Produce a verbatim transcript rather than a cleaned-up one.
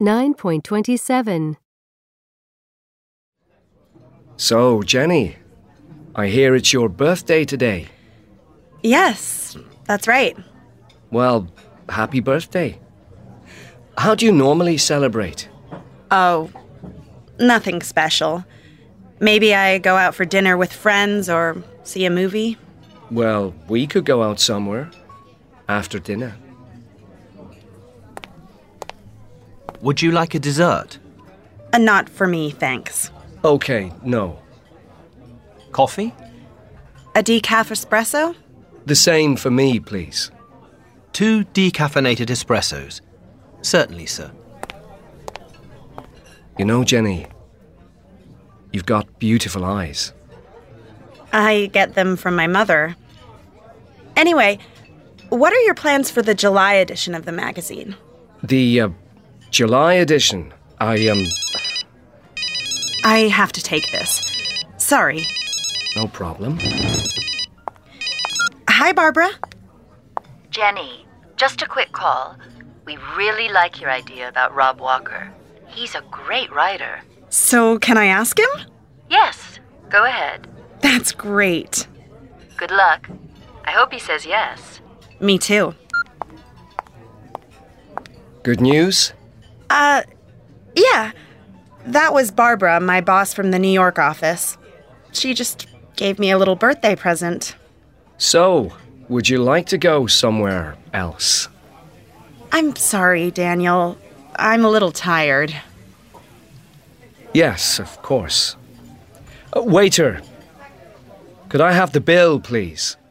nine point two seven. So, Jenny, I hear it's your birthday today. Yes, that's right. Well, happy birthday. How do you normally celebrate? Oh, nothing special. Maybe I go out for dinner with friends or see a movie. Well, we could go out somewhere after dinner. Would you like a dessert? Uh, not for me, thanks. Okay, no. Coffee? A decaf espresso? The same for me, please. Two decaffeinated espressos. Certainly, sir. You know, Jenny, you've got beautiful eyes. I get them from my mother. Anyway, what are your plans for the July edition of the magazine? The uh, July edition, I, um... I have to take this. Sorry. No problem. Hi, Barbara. Jenny, just a quick call. We really like your idea about Rob Walker. He's a great writer. So, can I ask him? Yes, go ahead. That's great. Good luck. I hope he says yes. Me too. Good news? Uh, yeah. That was Barbara, my boss from the New York office. She just gave me a little birthday present. So, would you like to go somewhere else? I'm sorry, Daniel. I'm a little tired. Yes, of course. Uh, waiter, could I have the bill, please?